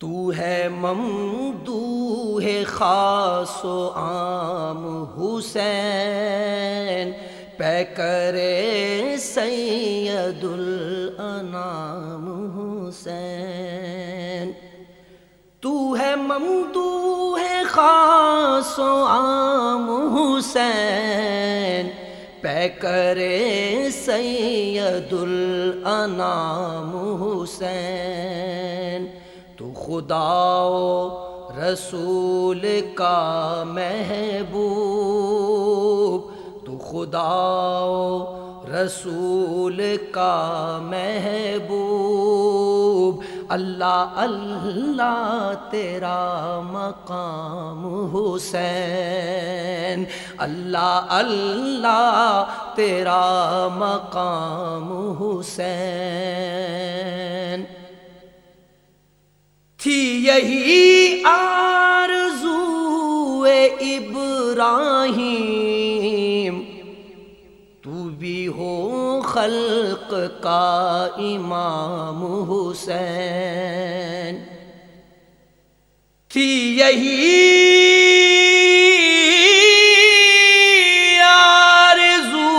تو ہے ممدوح خاص و عام حسین، پیکر سید الانام حسین۔ تو ہے ممدوح خاص و عام حسین، پیکر سید الانام حسین۔ تو خدا و رسول کا محبوب، تو خدا و رسول کا محبوب، اللہ اللہ تیرا مقام حسین، اللہ اللہ تیرا مقام حسین۔ تھی یہی آرزو ابراہیم، تو بھی ہو خلق کا امام حسین۔ تھی یہی آرزو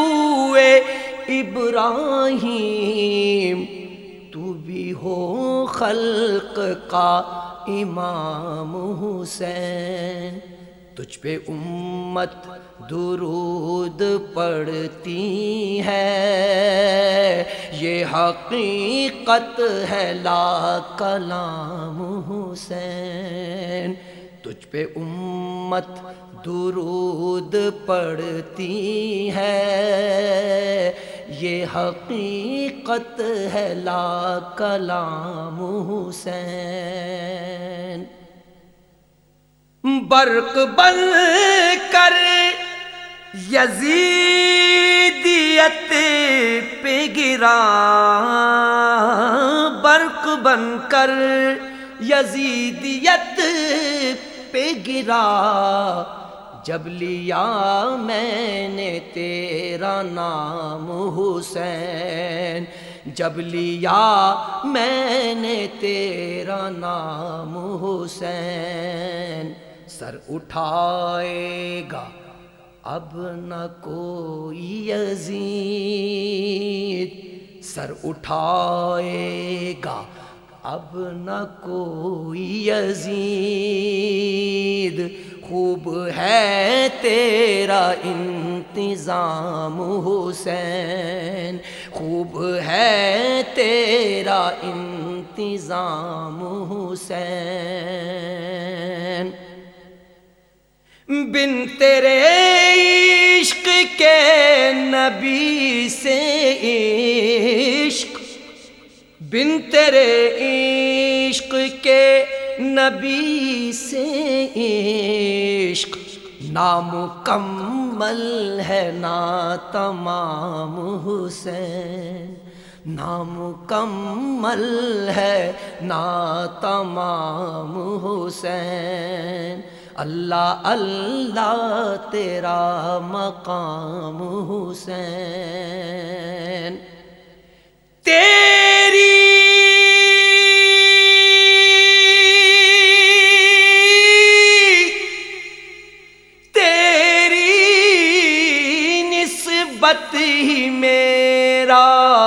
ابراہیم، تو بھی ہو خلق کا امام حسین۔ تجھ پہ امت درود پڑھتی ہے، یہ حقیقت ہے لا کلام حسین۔ تجھ پہ امت درود پڑھتی ہے، یہ حقیقت ہے لا کلام حسین۔ برق بن کر یزیدیت پہ گرا، برق بن کر یزیدیت پہ گرا، جب لیا میں نے تیرا نام حسین، جب لیا میں نے تیرا نام حسین۔ سر اٹھائے گا اب نہ کوئی یزید، سر اٹھائے گا اب نہ کوئی یزید، خوب ہے تیرا انتظام حسین، خوب ہے تیرا انتظام حسین۔ بن تیرے عشق کے نبی سے عشق، بن تیرے عشق کے نبی سے عشق، نامکمل ہے نا تمام حسین، نامکمل ہے نا تمام حسین۔ اللہ اللہ تیرا مقام حسین۔ تیری نسبت ہی میرا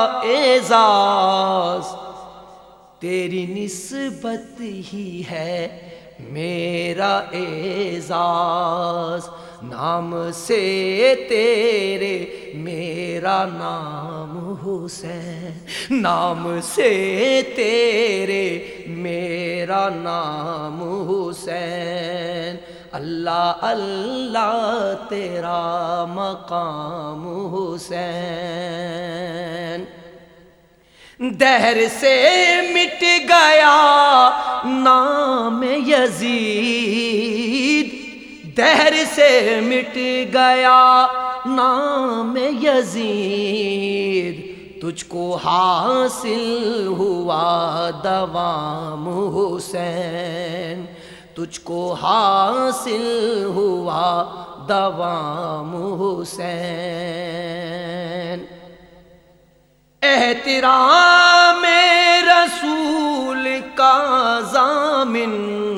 اعزاز، تیری نسبت ہی ہے میرا اعزاز، نام سے تیرے میرا نام حسین، نام سے تیرے میرا نام حسین۔ اللہ اللہ تیرا مقام حسین۔ دہر سے مٹ گیا نام یزید، دہر سے مٹ گیا نام یزید، تجھ کو حاصل ہوا دوام حسین، تجھ کو حاصل ہوا دوام حسین۔ احترام رسول کا ضامن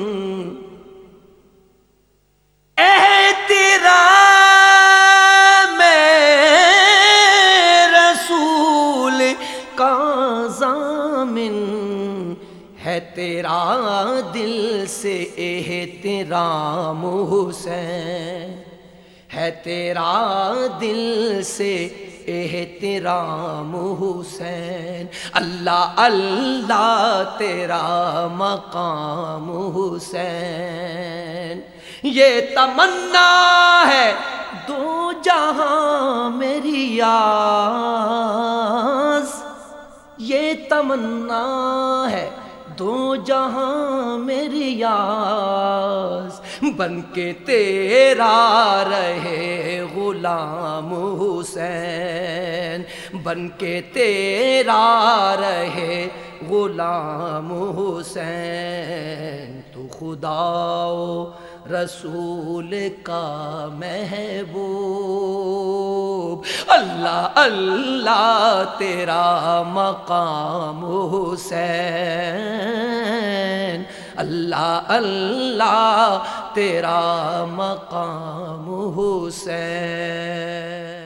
احترام رسول کا ضامن ہے تیرا دل سے احترام حسین، ہے تیرا دل سے احترام حسین، اللہ اللہ تیرا مقام حسین، یہ تمنا ہے دو جہاں میری یاز، یہ تمنا ہے دو جہاں میری یاز، بن کے تیرا رہے غلام حسین، بن کے تیرا رہے غلام حسین، تو خدا و رسول کا محبوب، اللہ اللہ تیرا مقام حسین، اللہ اللہ تیرا مقام حسین۔